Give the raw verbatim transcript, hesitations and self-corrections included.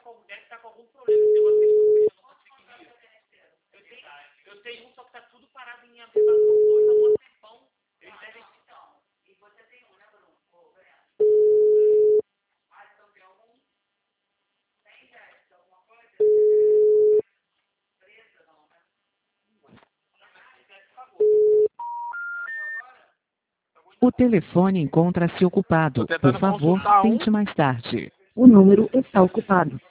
com, deve estar com algum problema esse negócio que eles estão fechando o Patrick Rio. Eu tenho, eu tenho um, só que tá tudo parado em aplicação dois há um tempão. Eles devem... Então, e você tem um, né, Bruno? Ô, Breno. Ah, então tem algum... Tem, Jéssica, alguma coisa? Presa, não, né? O telefone encontra-se ocupado. Por favor, consultar um. tente mais tarde. O número está ocupado.